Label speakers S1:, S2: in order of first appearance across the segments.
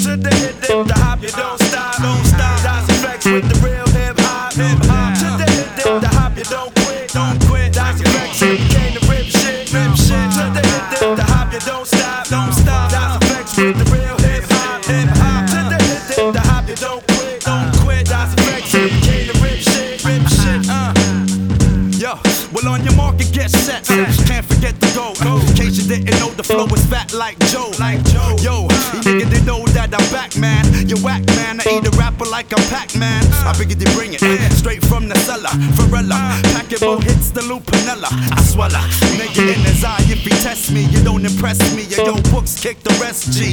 S1: To the hip, the hop, you don't stop, don't stop. Das EFX with the real hip hop, hip hop. To the hip, the hop, you don't quit, don't quit. Das EFX came to rip shit, rip shit. To the hip, the hop, you don't stop, don't stop. Das EFX with the real hip hop, hip hop. To the hip, the hop, you don't quit, don't quit. Das EFX came to rip shit, rip shit.
S2: Yo, well on your mark and get set. Can't forget the go. In case you didn't know, the flow is fat like Joe. Yo, you niggas didn't know that I'm back, man. You whack, man. I eat a rapper like I'm Pac-Man. I figured they bring it straight from the cellar. Varela, packing more hits than Lupinella. I swallow, nigga in his eye. If he test me, you don't impress me. Yo, books kick the rest, G.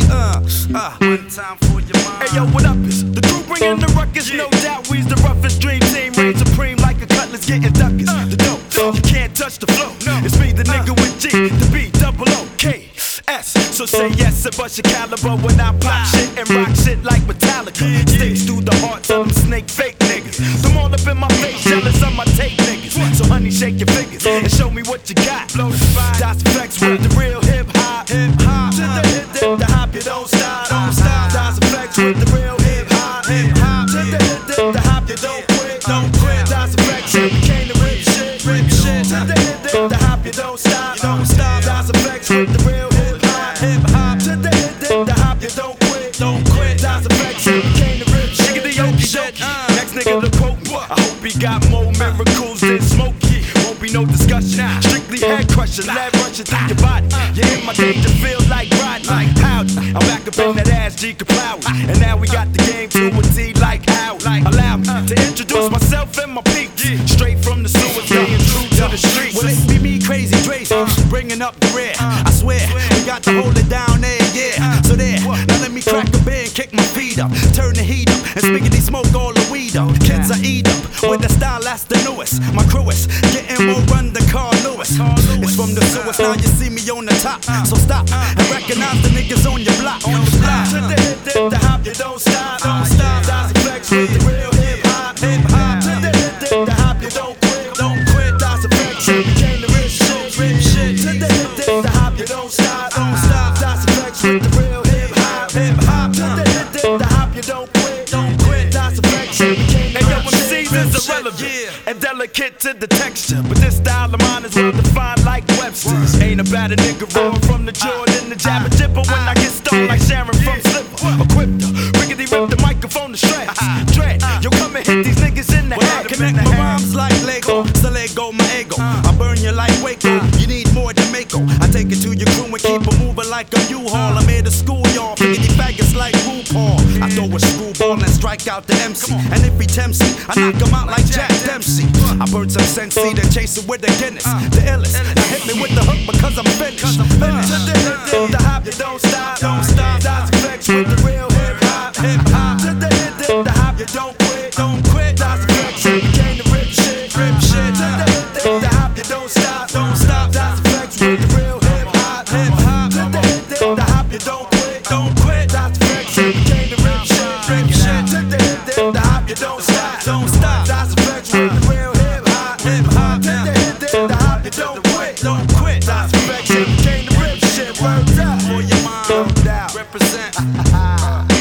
S2: One time for your mind.
S1: Hey yo, what up? Is the crew bringing the ruckus? No doubt, we's the roughest dream team. Reign supreme like a cutlass getting duckers. The dope, you can't touch the flow. It's me, the nigga with G, the B, double O, K, S. So say yes and bust your caliber when I pop shit and rock shit like Metallica. Sticks through the hearts of them snake fake niggas. Them all up in my face, jealous of my tape niggas. So honey, shake your fingers and show me what you got. Das EFX with the real hip hop, hip hop. To the hip, the hop, you don't stop, don't stop. Das EFX with the real hip hop, hip hop. To the hip, the hop, you don't quit, don't quit. Das EFX came to rip shit, rip shit. To the hip, the hop, you don't stop, don't stop. Das EFX with the real hip hop, hip hop. To the hip, the hop, you don't quit, don't quit. Das EFX came to rip shit, rip shit. Next nigga to quote me. I hope he got more miracles than Smokey. Won't be no discussion. Strictly head crushing, lead rushing through your body. You in my danger feel like Rodney. Howdy, I'm back up in that ass G Kapow. And now we got the game to a T like how. Allow me to introduce myself and my peak. Straight from the sewer, staying true to the streets.
S2: Well, it be me, Crazy Dre, bringing up the rear. I swear, we got to hold it down there, yeah. So there, now let me crack a beer and kick my feet up. Turn the heat up, and spiggity smoke all the weed up. Kids I eat up, with the style that's the newest. My crew is getting more run than Carl Lewis. It's from the sewers, now you see me on the top. So stop, and recognize the niggas on your block.
S1: To the hip, the hop, you don't stop, don't stop. Das EFX with the real hip hop, hip hop. To the hip, the hop, you don't quit, don't quit. Das EFX came to rip shit, rip shit. To the hip, the hop, you don't stop, don't stop. Das EFX with the real hip hop, hip hop. To the hip, the hop, you don't quit, don't quit. Das EFX came to rip shit, rip shit. Irrelevant and delicate to the texture, but this style of mine is well defined like Webster's. Ain't about a nigga rolling from the Jordan, the Jabba Jipper when I get stoned like Sharon from Slipper. Equipped her, rickety rip the microphone to shreds. Dread, yo come and hit these niggas in the head.
S2: Connect my rhymes like Lego, so let go my ego. I burn you like Waco, you need more Jamaica. I take it to your crew and keep it moving like a U-Haul. I'm here to school y'all, figure these faggots like RuPaul. I throw a screwball and strike out the MC. And if he tempts me, I knock him out like Jack Dempsey. I burn some Sensi, then chase it with the Guinness. The illest, now hit me with the hook because I'm finished.
S1: To the hip, the hop, you don't stop, don't stop. Das EFX with the real hip hop, hip hop. To the hip, the hop, you don't quit, don't quit. Das EFX came to rip shit, rip shit. To the hip, the hop, you don't stop, don't stop. Das EFX with the real hip hop, hip hop. To the hip, the hop, you don't quit, don't quit. Das EFX came to rip shit, rip shit. To the hip, the hop, you don't stop, don't stop. Das EFX with the real hip hop, hip hop. To the hip, the hop, you don't quit, don't quit. Das EFX came to rip shit, word up.
S2: For your mind,
S1: No doubt.
S2: represent.